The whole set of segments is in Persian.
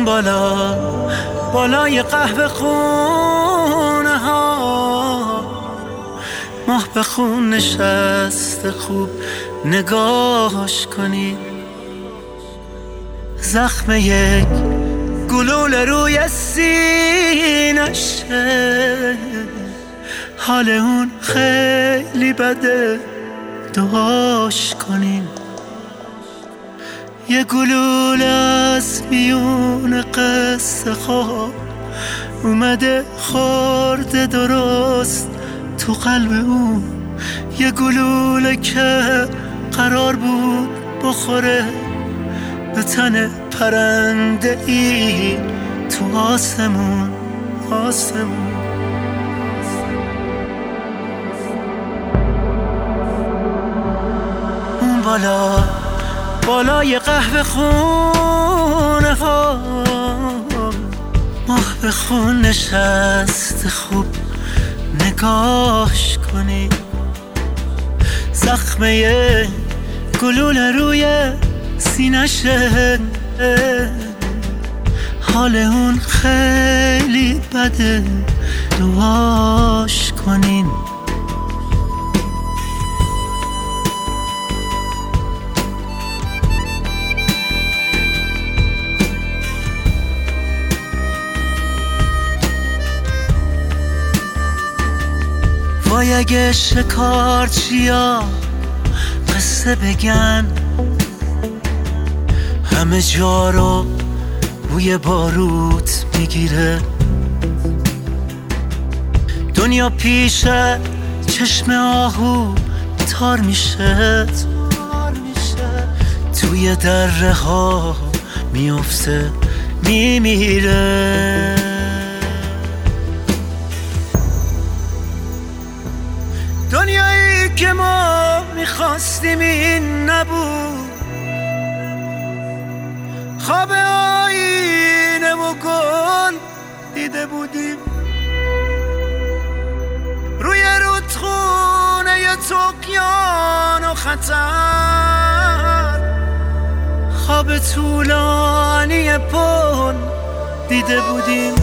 اون بالا بالای قهوه خونه ها ماه به خون نشسته، خوب نگاهش کنی. زخم یک گلوله روی سینشه، حال اون خیلی بده، دعاش کنین. یه گلوله از میون قصه خواب اومده خورده درست تو قلب اون. یه گلوله که قرار بود بخوره به تن پرنده ای تو آسمون. اون بالا بالای قهوه خونه ها ماه به خون نشسته، خوب نگاهش کنی. زخمه گلوله روی سینشه، حال اون خیلی بده، دعاش کنین. وای اگه شکارچیا قصه بگن، همه جا رو بوی باروت میگیره. دنیا پیش چشم آهو تار میشه، توی دره ها میفته میمیره. دنیایی که ما میخواستیم این نبود، خواب آینه و گل دیده بودیم. روی رودخونه ی طغیان و خطر، خواب طولانی پل دیده بودیم.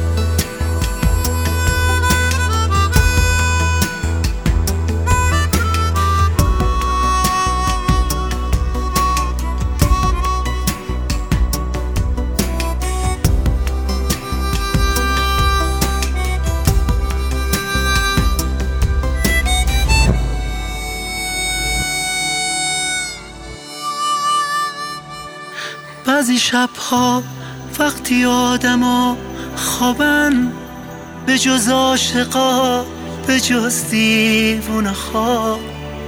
بعضی شبها وقتی آدما خوابن، به جز عاشقا به جز دیوونه خواب،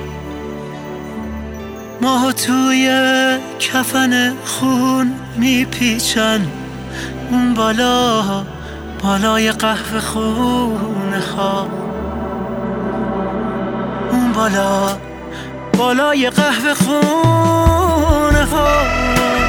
ماهو توی کفن خون میپیچن. اون بالا بالای قهوه خونه ها، اون بالا بالای قهوه خونه ها